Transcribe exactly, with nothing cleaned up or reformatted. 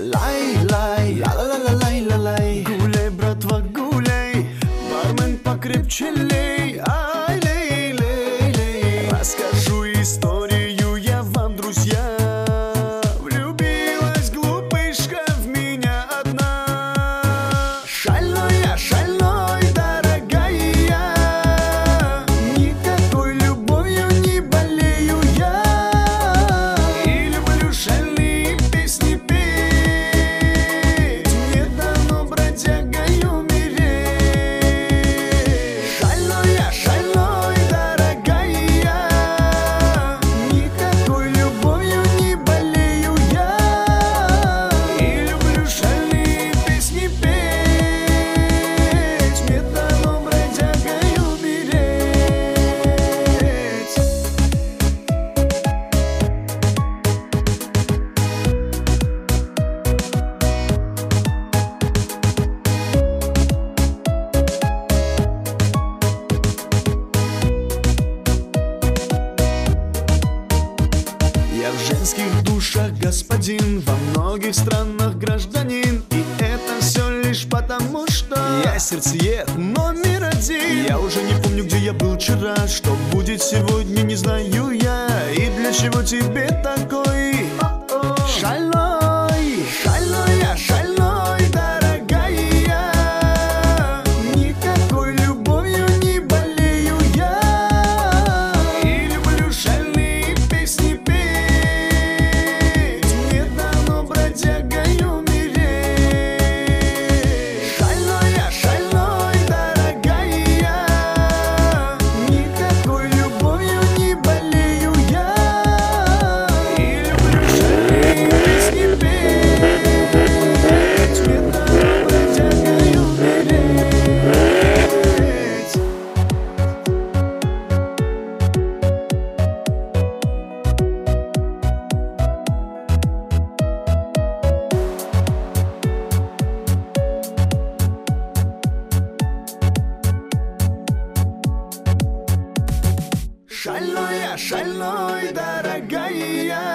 Лай-лай, ла-ла-ла-лай-ла-лай. Гуляй, братва, гуляй, бармен покрепче лей. Ай, лей, лей, лей. Расскажу историю я вам, друзья. Влюбилась глупышка в меня одна. Шальной я, шальной, дорогая, никакой любовью не болею я. И люблю шальные песни петь, не дано бродягой умереть. Шальной я, шальной, дорогая, никакой любовью не болею я. И люблю шальные песни петь, не дано бродягой умереть. Я в женских душах господин, во многих странах гражданин. И это все лишь потому, что я сердцеед номер один. Я уже не помню, где я был вчера, что будет сегодня, не знаю я. И для чего тебе такой шальной? Шальной я, шальной, дорогая, никакой любовью не болею я. И люблю шальные песни петь, не дано бродягой умереть. Шальной я, шальной, дорогая, никакой любовью не болею я. И люблю шальные песни петь, не дано бродягой умереть. Шальной я, шальной, дорогая,